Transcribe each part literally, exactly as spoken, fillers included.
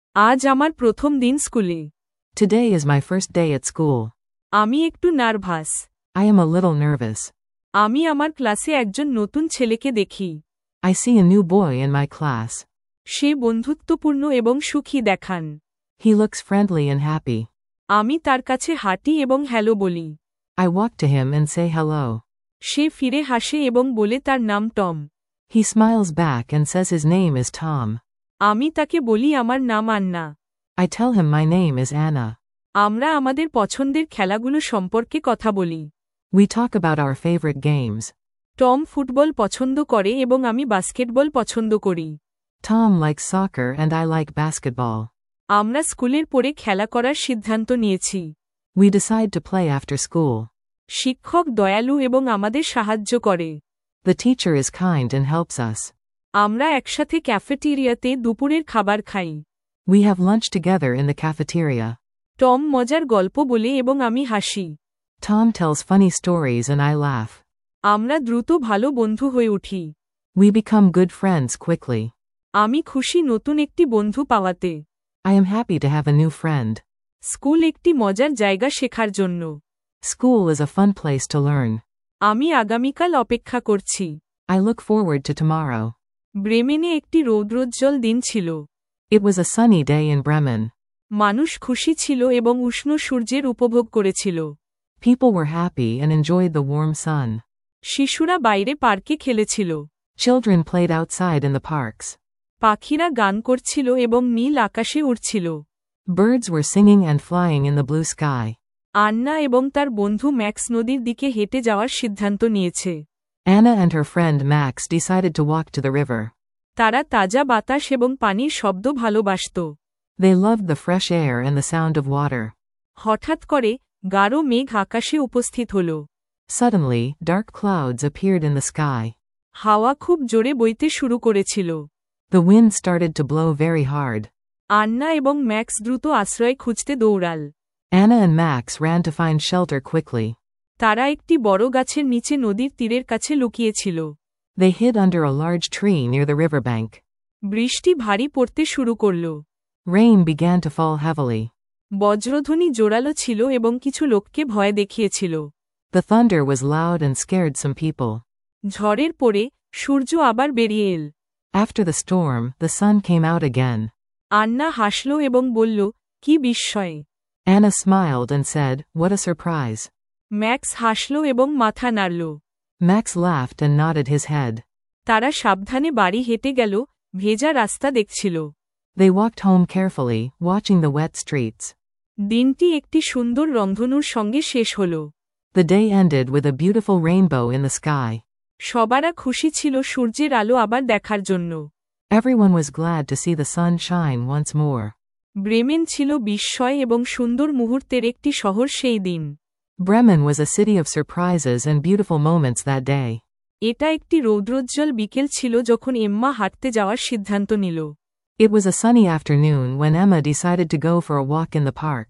আজ আমার প্রথম দিন স্কুলে। Today is my first day at school. আমি একটু nervous. I am a little nervous. আমি আমার ক্লাসে একজন নতুন ছেলেকে দেখি। I see a new boy in my class. সে বন্ধুত্বপূর্ণ এবং সুখী দেখান। He looks friendly and happy. আমি তার কাছে হাঁটি এবং হ্যালো বলি। I walk to him and say hello. সে ফিরে হাসে এবং বলে তার নাম Tom. He smiles back and says his name is Tom. আমি তাকে বলি আমার নাম আন্না। I tell him my name is Anna. আমরা আমাদের পছন্দের খেলাগুলো সম্পর্কে কথা বলি। We talk about our favorite games. Tom football পছন্দ করে এবং আমি বাস্কেটবল পছন্দ করি। Tom likes soccer and I like basketball. আমরা স্কুলের পরে খেলা করার সিদ্ধান্ত নিয়েছি। We decide to play after school. শিক্ষক দয়ালু এবং আমাদের সাহায্য করে। The teacher is kind and helps us. আমরা একসাথে ক্যাফেটেরিয়াতে দুপুরের খাবার খাই। We have lunch together in the cafeteria. Tom মজার গল্প বলে এবং আমি হাসি। Tom tells funny stories and I laugh. আমরা দ্রুত ভালো বন্ধু হয়ে উঠি। We become good friends quickly. আমি খুশি নতুন একটি বন্ধু পাওয়াতে। I am happy to have a new friend. School একটি মজার জায়গা শেখার জন্য। School is a fun place to learn. আমি আগামীকাল অপেক্ষা করছি। I look forward to tomorrow. ব্রেমেনে একটি রৌদ্রোজ্জ্বল দিন ছিল। It was a sunny day in Bremen. মানুষ খুশি ছিল এবং উষ্ণ সূর্যের উপভোগ করেছিল। People were happy and enjoyed the warm sun. শিশুরা বাইরে পার্কে খেলেছিল। Children played outside in the parks. পাখিরা গান করছিল এবং নীল আকাশে উড়ছিল। Birds were singing and flying in the blue sky. আন্না এবং তার বন্ধু ম্যাক্স নদীর দিকে হেঁটে যাওয়ার সিদ্ধান্ত নিয়েছে। Anna and her friend Max decided to walk to the river. তারা তাজা বাতাস এবং পানির শব্দ ভালোবাসত। They loved the fresh air and the sound of water. হঠাৎ করে গাঢ় মেঘ আকাশে উপস্থিত হল। Suddenly, dark clouds appeared in the sky. হাওয়া খুব জোরে বইতে শুরু করেছিল। The wind started to blow very hard. আন্না এবং ম্যাক্স দ্রুত আশ্রয় খুঁজতে দৌড়াল। Anna and Max ran to find shelter quickly. তারা একটি বড় গাছের নিচে নদীর তীরের কাছে লুকিয়েছিল। They hid under a large tree near the riverbank. বৃষ্টি ভারী পড়তে শুরু করল। Rain began to fall heavily. বজ্রধ্বনি জোরালো ছিল এবং কিছু লোককে ভয় দেখিয়েছিল। The thunder was loud and scared some people. ঝড়ের পরে সূর্য আবার বেরিয়ে এল। After the storm, the sun came out again. আন্না হাসল এবং বলল, কি বিস্ময়! Anna smiled and said, "What a surprise." Max হাসল এবং মাথা নাড়ল। Max laughed and nodded his head. তারা সাবধানে বাড়ি হেঁটে গেল, ভেজা রাস্তা দেখছিল। They walked home carefully, watching the wet streets. দিনটি একটি সুন্দর রংধনুর সঙ্গে শেষ হল। The day ended with a beautiful rainbow in the sky. সবারা খুশি ছিল সূর্যের আলো আবার দেখার জন্য। Everyone was glad to see the sun shine once more. Bremen ছিল বিস্ময় এবং সুন্দর মুহূর্তের একটি শহর সেই দিন। Bremen was a city of surprises and beautiful moments that day. এটা একটি রৌদ্রোজ্জ্বল বিকেল ছিল যখন এম্মা হাঁটতে যাওয়ার সিদ্ধান্ত নিল। It was a sunny afternoon when Emma decided to go for a walk in the park.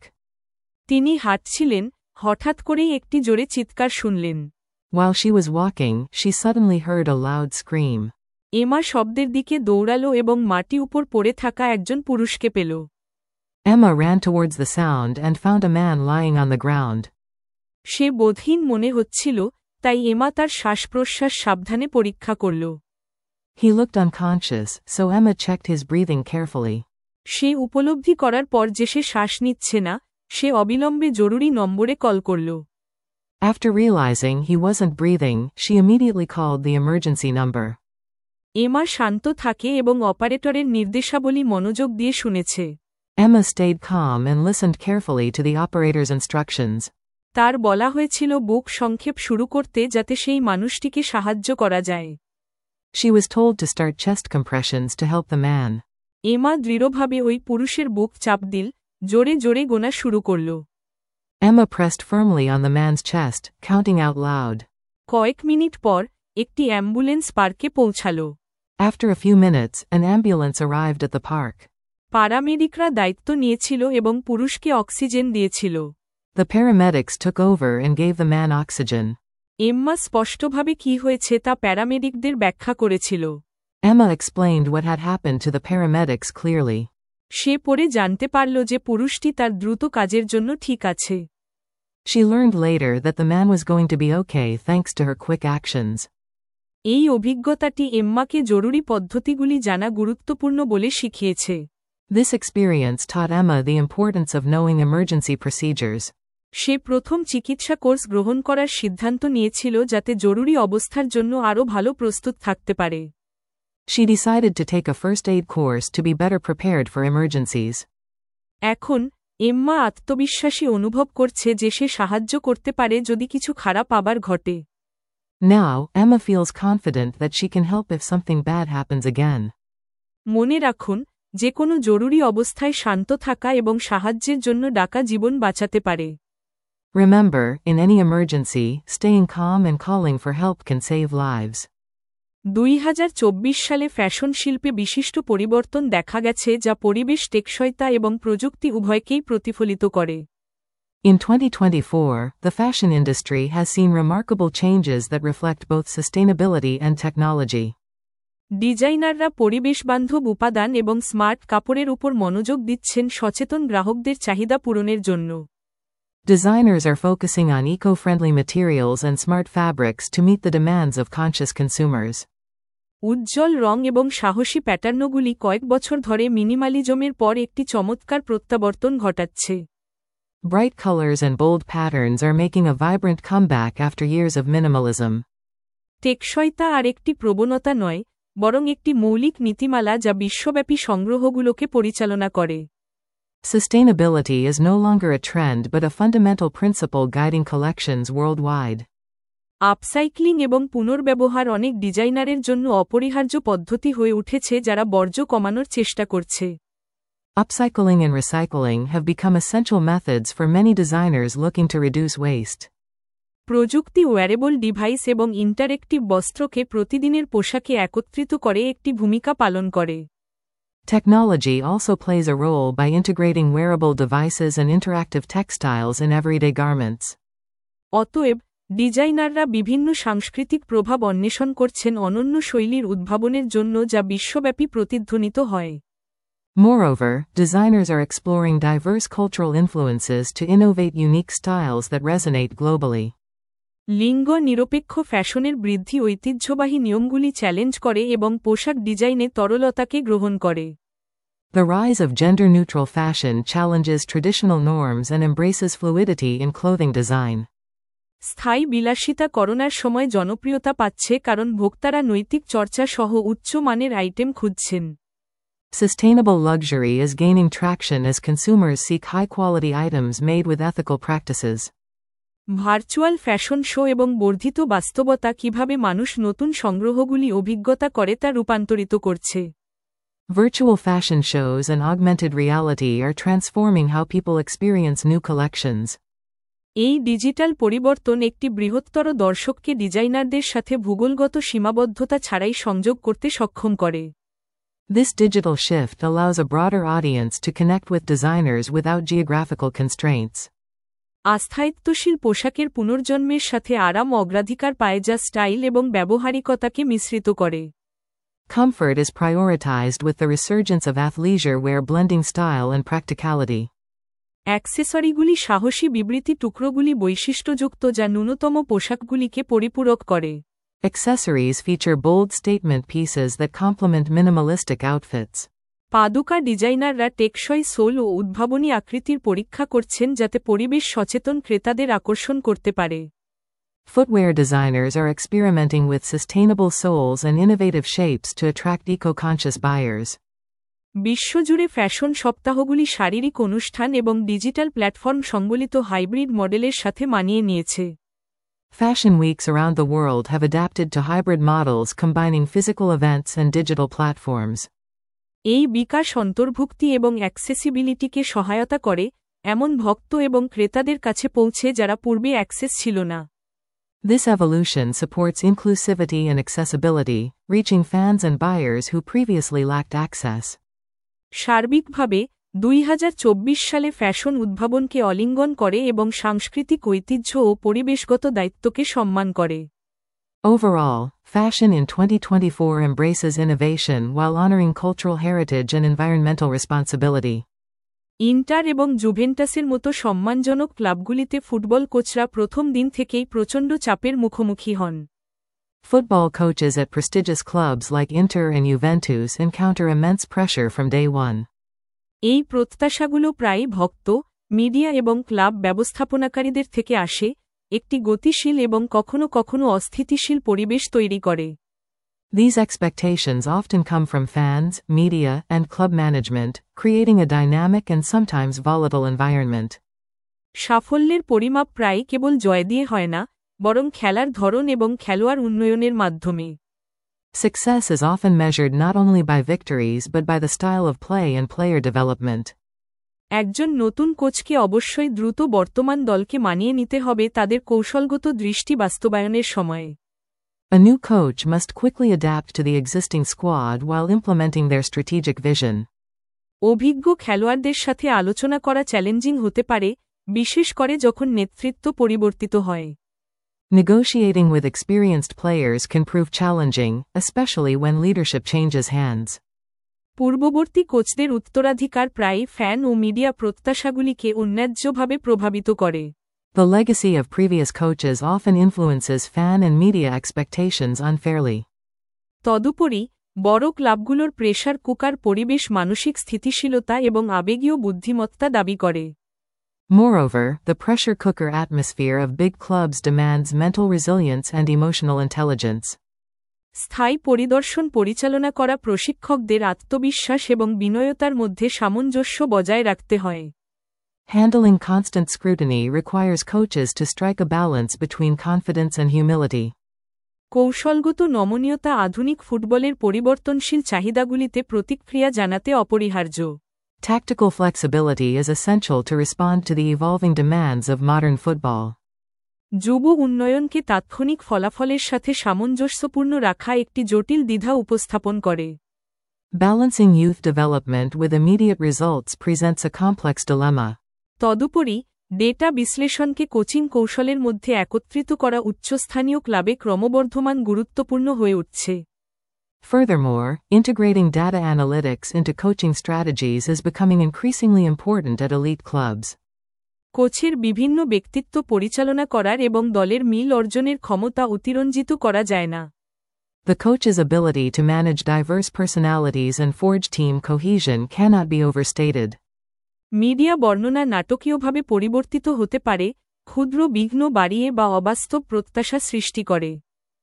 তিনি হাঁটছিলেন, হঠাৎ করেই একটি জোরে চিৎকার শুনলেন। While she was walking, she suddenly heard a loud scream. এমা শব্দের দিকে দৌড়ালো এবং মাটি উপর পড়ে থাকা একজন পুরুষকে পেল। Emma ran towards the sound and found a man lying on the ground. সে বোধহীন মনে হচ্ছিল, তাই এমা তার শ্বাসপ্রশ্বাস সাবধানে পরীক্ষা করল। He looked unconscious, so Emma checked his breathing carefully. সে উপলব্ধি করার পর যে সে শ্বাস নিচ্ছে না, সে অবিলম্বে জরুরি নম্বরে কল করল। After realizing he wasn't breathing, she immediately called the emergency number. এমা শান্ত থাকে এবং অপারেটরের নির্দেশাবলী মনোযোগ দিয়ে শুনেছে। Emma stayed calm and listened carefully to the operator's instructions. তার বলা হয়েছিল বুক সংক্ষেপ শুরু করতে যাতে সেই মানুষটিকে সাহায্য করা যায়। She was told to start chest compressions to help the man. এমা দৃঢ়ভাবে ওই পুরুষের বুক চাপ দিল, জোরে জোরে গোনা শুরু করল। Emma pressed firmly on the man's chest, counting out loud. কয়েক মিনিট পর একটি অ্যাম্বুলেন্স পার্কে পৌঁছাল। After a few minutes, an ambulance arrived at the park. প্যারামেডিকরা দায়িত্ব নিয়েছিল এবং পুরুষকে অক্সিজেন দিয়েছিল। The paramedics took over and gave the man oxygen. Emma স্পষ্টভাবে কি হয়েছে তা প্যারামেডিকদের ব্যাখ্যা করেছিল। Emma explained what had happened to the paramedics clearly. সে পরে জানতে পারল যে পুরুষটি তার দ্রুত কাজের জন্য ঠিক আছে। She learned later that the man was going to be okay thanks to her quick actions. এই অভিজ্ঞতাটি এম্মাকে জরুরি পদ্ধতিগুলি জানা গুরুত্বপূর্ণ বলে শিখিয়েছে। This experience taught Emma the importance of knowing emergency procedures. সে প্রথম চিকিৎসা কোর্স গ্রহণ করার সিদ্ধান্ত নিয়েছিল যাতে জরুরি অবস্থার জন্য আরও ভালো প্রস্তুত থাকতে পারে। She decided to take a first aid course to be better prepared for emergencies. এখন এম্মা আত্মবিশ্বাসী অনুভব করছে যে সে সাহায্য করতে পারে যদি কিছু খারাপ আবার ঘটে। Now, Emma feels confident that she can help if something bad happens again. মনে রাখুন, যে কোনো জরুরি অবস্থায় শান্ত থাকা এবং সাহায্যের জন্য ডাকা জীবন বাঁচাতে পারে। Remember, in any emergency, staying calm and calling for help can save lives. দুই হাজার চব্বিশ সালে ফ্যাশন শিল্পে বিশিষ্ট পরিবর্তন দেখা গেছে যা পরিবেশ টেকসইতা এবং প্রযুক্তি উভয়কেই প্রতিফলিত করে। In twenty twenty-four, the fashion industry has seen remarkable changes that reflect both sustainability and technology. ডিজাইনাররা পরিবেশবান্ধব উপাদান এবং স্মার্ট কাপড়ের উপর মনোযোগ দিচ্ছেন সচেতন গ্রাহকদের চাহিদা পূরণের জন্য। Designers are focusing on eco-friendly materials and smart fabrics to meet the demands of conscious consumers. উজ্জ্বল রং এবং সাহসী প্যাটার্নগুলি কয়েক বছর ধরে মিনিমালিজমের পর একটি চমৎকার প্রত্যাবর্তন ঘটাচ্ছে। Bright colors and bold patterns are making a vibrant comeback after years of minimalism. টেকসইতা আর একটি প্রবণতা নয়, বরং একটি মৌলিক নীতিমালা যা বিশ্বব্যাপী সংগ্রহগুলোকে পরিচালনা করে। Sustainability is no longer a trend but a fundamental principle guiding collections worldwide. Upcycling এবং পুনর্ব্যবহার অনেক ডিজাইনারের জন্য অপরিহার্য পদ্ধতি হয়ে উঠেছে যারা বর্জ্য কমানোর চেষ্টা করছে। Upcycling and recycling have become essential methods for many designers looking to reduce waste. প্রযুক্তি ওয়্যারেবল ডিভাইস এবং ইন্টারেক্টিভ বস্ত্রকে প্রতিদিনের পোশাকে একত্রিত করে একটি ভূমিকা পালন করে। Technology also plays a role by integrating wearable devices and interactive textiles in everyday garments. অতএব, ডিজাইনাররা বিভিন্ন সাংস্কৃতিক প্রভাব অন্বেষণ করছেন অনন্য শৈলীর উদ্ভাবনের জন্য যা বিশ্বব্যাপী প্রতিধ্বনিত হয়। Moreover, designers are exploring diverse cultural influences to innovate unique styles that resonate globally. লিঙ্গ নিরপেক্ষ ফ্যাশনের বৃদ্ধি ঐতিহ্যবাহী নিয়মগুলি চ্যালেঞ্জ করে এবং পোশাক ডিজাইনে তরলতাকে গ্রহণ করে। The rise of gender-neutral fashion challenges traditional norms and embraces fluidity in clothing design. স্থায়ী বিলাসিতা করোনার সময় জনপ্রিয়তা পাচ্ছে কারণ ভোক্তারা নৈতিক চর্চা সহ উচ্চ মানের আইটেম খুঁজছেন। Sustainable luxury is gaining traction as consumers seek high-quality items made with ethical practices. Virtual fashion show এবং বর্ধিত বাস্তবতা কিভাবে মানুষ নতুন সংগ্রহগুলি অভিজ্ঞতা করে তা রূপান্তরিত করছে। Virtual fashion shows and augmented reality are transforming how people experience new collections. এই ডিজিটাল পরিবর্তন একটি বৃহত্তর দর্শককে ডিজাইনারদের সাথে ভূগোলগত সীমাবদ্ধতা ছাড়াই সংযোগ করতে সক্ষম করে। This digital shift allows a broader audience to connect with designers without geographical constraints. আস্থায়িত্বশীল পোশাকের পুনর্জন্মের সাথে আরাম অগ্রাধিকার পায় যা স্টাইল এবং ব্যবহারিকতাকে মিশ্রিত করে। Comfort is prioritized with the resurgence of athleisure wear blending style and practicality. অ্যাক্সেসরিগুলি সাহসী বিবৃতি টুকরোগুলি বৈশিষ্ট্যযুক্ত যা ন্যূনতম পোশাকগুলিকে পরিপূরক করে। Accessories feature bold statement pieces that complement minimalistic outfits. পাদুকা ডিজাইনাররা টেকসই সোল ও উদ্ভাবনী আকৃতির পরীক্ষা করছেন যাতে পরিবেশ সচেতন ক্রেতাদের আকর্ষণ করতে পারে। Footwear designers are experimenting with sustainable soles and innovative shapes to attract eco-conscious buyers. বিশ্বজুড়ে ফ্যাশন সপ্তাহগুলি শারীরিক অনুষ্ঠান এবং ডিজিটাল প্ল্যাটফর্ম সংবলিত হাইব্রিড মডেলের সাথে মানিয়ে নিয়েছে। Fashion weeks around the world have adapted to hybrid models combining physical events and digital platforms. এই বিকাশ অন্তর্ভুক্তি এবং অ্যাক্সেসিবিলিটিকে সহায়তা করে, এমন ভক্ত এবং ক্রেতাদের কাছে পৌঁছে যারা পূর্বে অ্যাক্সেস ছিল না। This evolution supports inclusivity and accessibility, reaching fans and buyers who previously lacked access. সার্বিকভাবে, দুই হাজার চব্বিশ সালে ফ্যাশন উদ্ভাবনকে অলিঙ্গন করে এবং সাংস্কৃতিক ঐতিহ্য ও পরিবেশগত দায়িত্বকে সম্মান করে। Overall, fashion in twenty twenty-four embraces innovation while honoring cultural heritage and environmental responsibility. Inter এবং জুভেন্টাসের মতো সম্মানজনক ক্লাবগুলিতে ফুটবল কোচরা প্রথম দিন থেকেই প্রচণ্ড চাপের মুখোমুখি হন। Football coaches at prestigious clubs like Inter and Juventus encounter immense pressure from day one. এই প্রত্যাশাগুলো প্রায়ই ভক্ত, মিডিয়া এবং ক্লাব ব্যবস্থাপনাকারীদের থেকে আসে, একটি গতিশীল এবং কখনো কখনো অস্থিতিশীল পরিবেশ তৈরি করে। These expectations often come from fans, media, and club management, creating a dynamic and sometimes volatile environment. সাফল্যের পরিমাপ প্রায়ই কেবল জয় দিয়ে হয় না, বরং খেলার ধরন এবং খেলোয়াড় উন্নয়নের মাধ্যমে। Success is often measured not only by victories but by the style of play and player development. একজন নতুন কোচকে অবশ্যই দ্রুত বর্তমান দলকে মানিয়ে নিতে হবে তাদের কৌশলগত দৃষ্টি বাস্তবায়নের সময়ে। A new coach must quickly adapt to the existing squad while implementing their strategic vision. অভিজ্ঞ খেলোয়াড়দের সাথে আলোচনা করা চ্যালেঞ্জিং হতে পারে, বিশেষ করে যখন নেতৃত্ব পরিবর্তিত হয়। Negotiating with experienced players can prove challenging, especially when leadership changes hands. পূর্ববর্তী কোচদের উত্তরাধিকার প্রায়ই ফ্যান ও মিডিয়া প্রত্যাশাগুলিকে অন্যায্যভাবে প্রভাবিত করে। The legacy of previous coaches often influences fan and media expectations unfairly. তদুপরি, বড় ক্লাবগুলোর প্রেসার কুকার পরিবেশ মানসিক স্থিতিশীলতা এবং আবেগীয় বুদ্ধিমত্তা দাবি করে। Moreover, the pressure cooker atmosphere of big clubs demands mental resilience and emotional intelligence. স্থায়ী পরিদর্শন পরিচালনা করা প্রশিক্ষকদের আত্মবিশ্বাস এবং বিনয়তার মধ্যে সামঞ্জস্য বজায় রাখতে হয়। Handling constant scrutiny requires coaches to strike a balance between confidence and humility. কৌশলগত নমনীয়তা আধুনিক ফুটবলের পরিবর্তনশীল চাহিদাগুলিতে প্রতিক্রিয়া জানাতে অপরিহার্য। Tactical flexibility is essential to respond to the evolving demands of modern football. যুব উন্নয়নকে তাৎক্ষণিক ফলাফলের সাথে সামঞ্জস্যপূর্ণ রাখা একটি জটিল দ্বিধা উপস্থাপন করে। Balancing youth development with immediate results presents a complex dilemma. তদুপরি, ডেটা বিশ্লেষণকে কোচিং কৌশলের মধ্যে একত্রিত করা উচ্চস্থানীয় ক্লাবে ক্রমবর্ধমান গুরুত্বপূর্ণ হয়ে উঠছে। Furthermore, integrating data analytics into coaching strategies is becoming increasingly important at elite clubs. কোচের বিভিন্ন ব্যক্তিত্ব পরিচালনা করার এবং দলের মিল অর্জনের ক্ষমতা অতিরঞ্জিত করা যায় না। The coach's ability to manage diverse personalities and forge team cohesion cannot be overstated. Media বর্ণনা নাটকীয়ভাবে পরিবর্তিত হতে পারে, ক্ষুদ্র বিঘ্ন বাড়িয়ে বা অবাস্তব প্রত্যাশা সৃষ্টি করে।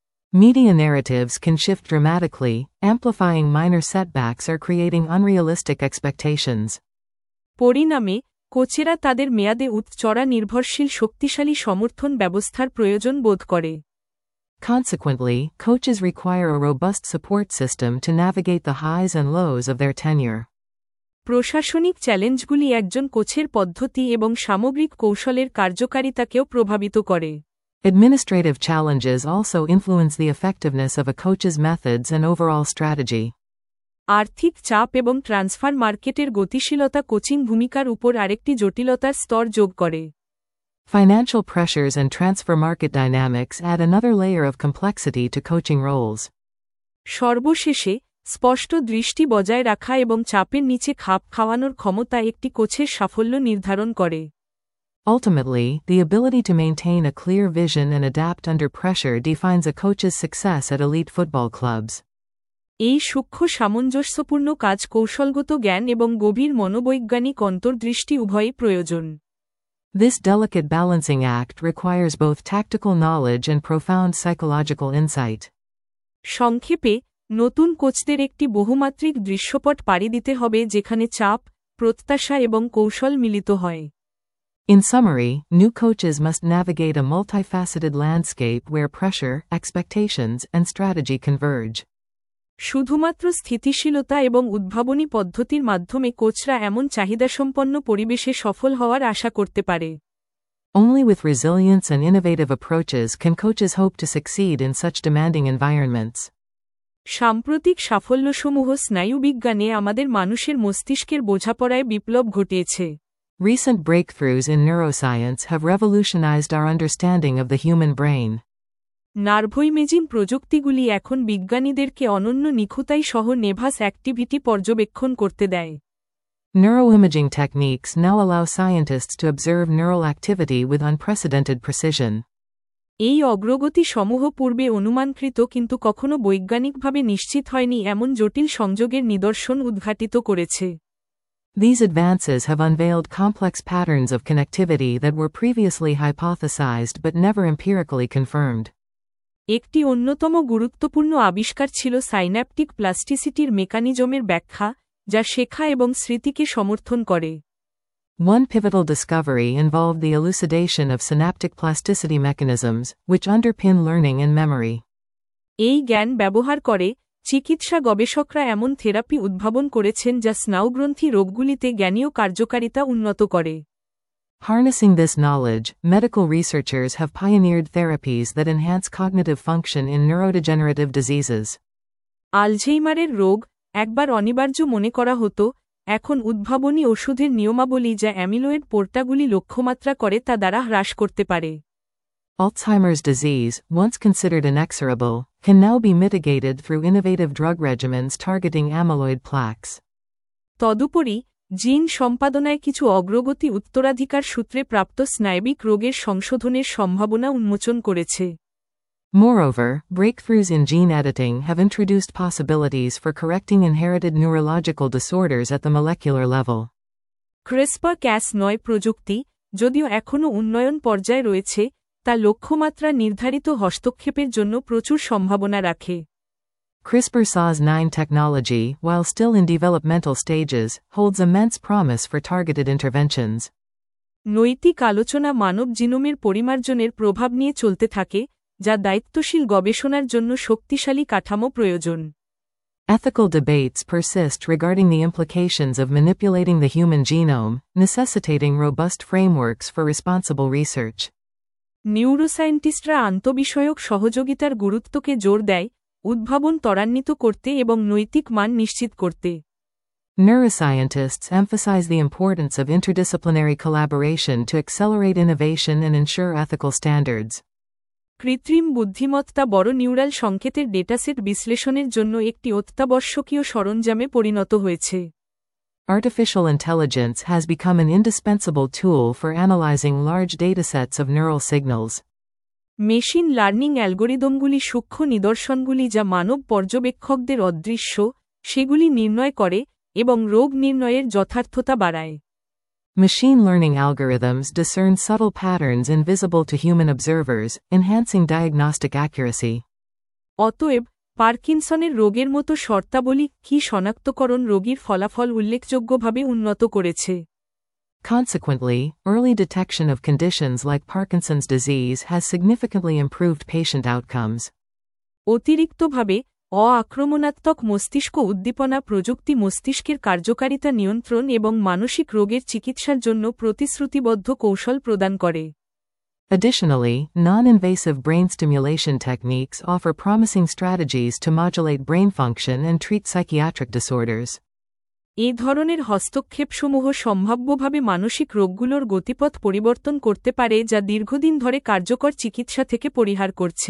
Media narratives can shift dramatically, amplifying minor setbacks or creating unrealistic expectations. পরিণামে, কোচেরা তাদের মেয়াদে উচ্চরা নির্ভরশীল শক্তিশালী সমর্থন ব্যবস্থার প্রয়োজন বোধ করে। Consequently, coaches require a robust support system to navigate the highs and lows of their tenure. প্রশাসনিক চ্যালেঞ্জগুলি একজন কোচের পদ্ধতি এবং সামগ্রিক কৌশলের কার্যকারিতাকেও প্রভাবিত করে। Administrative challenges also influence the effectiveness of a coach's methods and overall strategy. আর্থিক চাপ এবং ট্রান্সফার মার্কেটের গতিশীলতা কোচিং ভূমিকার উপর আরেকটি জটিলতার স্তর যোগ করে। Financial pressures and transfer market dynamics add another layer of complexity to coaching roles. সর্বশেষে, স্পষ্ট দৃষ্টি বজায় রাখা এবং চাপের নিচে খাপ খাওয়ানোর ক্ষমতা একটি কোচের সাফল্য নির্ধারণ করে। Ultimately, the ability to maintain a clear vision and adapt under pressure defines a coach's success at elite football clubs. এই সূক্ষ্ম সামঞ্জস্যপূর্ণ কাজ কৌশলগত জ্ঞান এবং গভীর মনোবৈজ্ঞানিক অন্তর্দৃষ্টি উভয়ই প্রয়োজন। This delicate balancing act requires both tactical knowledge and profound psychological insight. সংক্ষেপে, নতুন কোচদের একটি বহুমাত্রিক দৃশ্যপট পাড়ি দিতে হবে যেখানে চাপ, প্রত্যাশা এবং কৌশল মিলিত হয়। In summary, new coaches must navigate a multifaceted landscape where pressure, expectations, and strategy converge. শুধুমাত্র স্থিতিশীলতা এবং উদ্ভাবনী পদ্ধতির মাধ্যমে কোচরা এমন চাহিদাসম্পন্ন পরিবেশে সফল হওয়ার আশা করতে পারে। Only with resilience and innovative approaches can coaches hope to succeed in such demanding environments. সাম্প্রতিক সাফল্যসমূহ স্নায়ুবিজ্ঞানে আমাদের মানুষের মস্তিষ্কের বোঝাপড়ায় বিপ্লব ঘটিয়েছে। Recent breakthroughs in neuroscience have revolutionized our understanding of the human brain. নার্ভোইমেজিং প্রযুক্তিগুলি এখন বিজ্ঞানীদেরকে অনন্য নিখুঁতাই সহ নেভাস অ্যাক্টিভিটি পর্যবেক্ষণ করতে দেয়। Neuroimaging techniques now allow scientists to observe neural activity with unprecedented precision. এই অগ্রগতি সমূহ পূর্বে অনুমানকৃত কিন্তু কখনো বৈজ্ঞানিকভাবে নিশ্চিত হয়নি এমন জটিল সংযোগের নিদর্শন উদ্ঘাটিত করেছে। These advances have unveiled complex patterns of connectivity that were previously hypothesized but never empirically confirmed. একটি অন্যতম গুরুত্বপূর্ণ আবিষ্কার ছিল সাইন্যাপটিক প্লাস্টিসিটির মেকানিজমের ব্যাখ্যা, যা শেখা এবং স্মৃতিকে সমর্থন করে। One pivotal discovery involved the elucidation of synaptic plasticity mechanisms, which underpin learning and memory. এই জ্ঞান ব্যবহার করে চিকিৎসা গবেষকরা এমন থেরাপি উদ্ভাবন করেছেন যা স্নায়ুগ্রন্থি রোগগুলিতে জ্ঞানীয় কার্যকারিতা উন্নত করে। Harnessing this knowledge, medical researchers have pioneered therapies that enhance cognitive function in neurodegenerative diseases. আলঝেইমারের রোগ একবার অনিবার্য মনে করা হতো, এখন উদ্ভাবনী ওষুধের নিয়মাবলী যা অ্যামিলয়েড পোর্টাগুলি লক্ষ্যমাত্রা করে তা দ্বারা হ্রাস করতে পারে। Alzheimer's disease, once considered inexorable, can now be mitigated through innovative drug regimens targeting amyloid plaques. তদুপরি জিন সম্পাদনায় কিছু অগ্রগতি উত্তরাধিকার সূত্রে প্রাপ্ত স্নায়বিক রোগের সংশোধনের সম্ভাবনা উন্মোচন করেছে। Moreover, breakthroughs in gene editing have introduced possibilities for correcting inherited neurological disorders at the molecular level. CRISPR Cas নয় প্রযুক্তি, যদিও এখনও উন্নয়ন পর্যায়ে রয়েছে, তা লক্ষ্যমাত্রা নির্ধারিত হস্তক্ষেপের জন্য প্রচুর সম্ভাবনা রাখে। CRISPR-Cas nine technology, while still in developmental stages, holds immense promise for targeted interventions. নৈতিক আলোচনা মানব জিনোমের পরিমার্জনের প্রভাব নিয়ে চলতে থাকে, যা দায়িত্বশীল গবেষণার জন্য শক্তিশালী কাঠামো প্রয়োজন। Ethical debates persist regarding the implications of manipulating the human genome, necessitating robust frameworks for responsible research. নিউরোসায়েন্টিস্টরা আন্তঃবিষয়ক সহযোগিতার গুরুত্বকে জোর দেয়, উদ্ভাবন ত্বরান্বিত করতে এবং নৈতিক মান নিশ্চিত করতে। Neuroscientists emphasize the importance of interdisciplinary collaboration to accelerate innovation and ensure ethical standards. কৃত্রিম বুদ্ধিমত্তা বড় নিউরাল সংকেতের ডেটাসেট বিশ্লেষণের জন্য একটি অত্যাবশ্যকীয় সরঞ্জামে পরিণত হয়েছে। Artificial intelligence has become an indispensable tool for analyzing large datasets of neural signals. Machine learning অ্যালগরিদমগুলি সূক্ষ্ম নিদর্শনগুলি যা মানব পর্যবেক্ষকদের অদৃশ্য, সেগুলি নির্ণয় করে এবং রোগ নির্ণয়ের যথার্থতা বাড়ায়। Machine learning algorithms discern subtle patterns invisible to human observers, enhancing diagnostic accuracy. অতএব, পার্কিনসনের রোগের মতো শর্তাবলী কি শনাক্তকরণ রোগীর ফলাফল উল্লেখযোগ্যভাবে উন্নত করেছে। Consequently, early detection of conditions like Parkinson's disease has significantly improved patient outcomes. অতিরিক্তভাবে, অ-আক্রমণাত্মক মস্তিষ্ক উদ্দীপনা প্রযুক্তি মস্তিষ্কের কার্যকারিতা নিয়ন্ত্রণ এবং মানসিক রোগের চিকিৎসার জন্য প্রতিশ্রুতিবদ্ধ কৌশল প্রদান করে। Additionally, non-invasive brain stimulation techniques offer promising strategies to modulate brain function and treat psychiatric disorders. এ ধরনের হস্তক্ষেপসমূহ সম্ভাব্যভাবে মানসিক রোগগুলোর গতিপথ পরিবর্তন করতে পারে যা দীর্ঘদিন ধরে কার্যকর চিকিৎসা থেকে পরিহার করছে।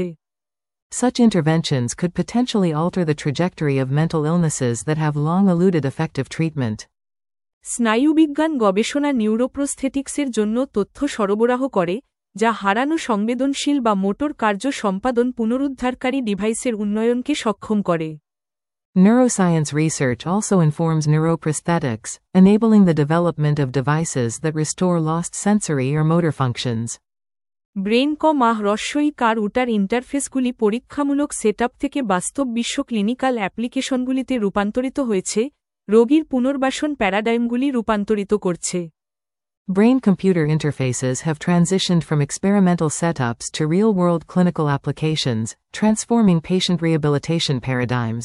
Such interventions could potentially alter the trajectory of mental illnesses that have long eluded effective treatment. স্নায়ুবিজ্ঞান গবেষণা নিউরোপ্রস্থেটিক্সের জন্য তথ্য সরবরাহ করে, যা হারানো সংবেদনশীল বা মোটর কার্য সম্পাদন পুনরুদ্ধারকারী ডিভাইসের উন্নয়নকে সক্ষম করে। Neuroscience research also informs neuroprosthetics, enabling the development of devices that restore lost sensory or motor functions. Brain ক মা হ্রস্বই কার উটার ইন্টারফেসগুলি পরীক্ষামূলক সেটআপ থেকে বাস্তব বিশ্ব ক্লিনিক্যাল অ্যাপ্লিকেশনগুলিতে রূপান্তরিত হয়েছে, রোগীর পুনর্বাসন প্যারাডাইমগুলি রূপান্তরিত করছে। Brain-computer interfaces have transitioned from experimental setups to real-world clinical applications, transforming patient rehabilitation paradigms.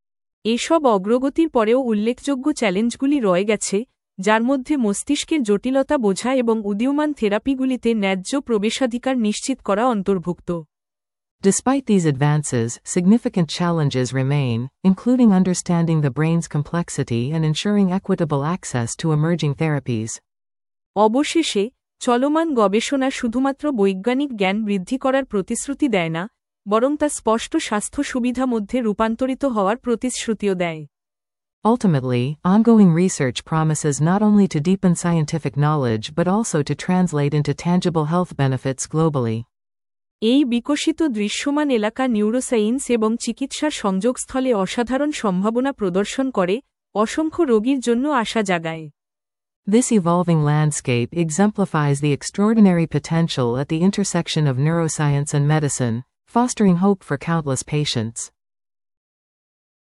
এসব অগ্রগতির পরেও উল্লেখযোগ্য চ্যালেঞ্জগুলি রয়ে গেছে, যার মধ্যে মস্তিষ্কের জটিলতা বোঝা এবং উদীয়মান থেরাপিগুলিতে ন্যায্য প্রবেশাধিকার নিশ্চিত করা অন্তর্ভুক্ত। Despite these advances, significant challenges remain, including understanding the brain's complexity and ensuring equitable access to emerging therapies. অবশেষে, চলমান গবেষণা শুধুমাত্র বৈজ্ঞানিক জ্ঞান বৃদ্ধি করার প্রতিশ্রুতি দেয় না, বরং তা স্পষ্ট স্বাস্থ্য সুবিধা মধ্যে রূপান্তরিত হওয়ার প্রতিশ্রুতিও দেয়। Ultimately, ongoing research promises not only to deepen scientific knowledge but also to translate into tangible health benefits globally. এই বিকশিত দৃশ্যমান এলাকা নিউরোসায়েন্স এবং চিকিৎসার সংযোগস্থলে অসাধারণ সম্ভাবনা প্রদর্শন করে, অসংখ্য রোগীর জন্য আশা জাগায়। This evolving landscape exemplifies the extraordinary potential at the intersection of neuroscience and medicine, fostering hope for countless patients.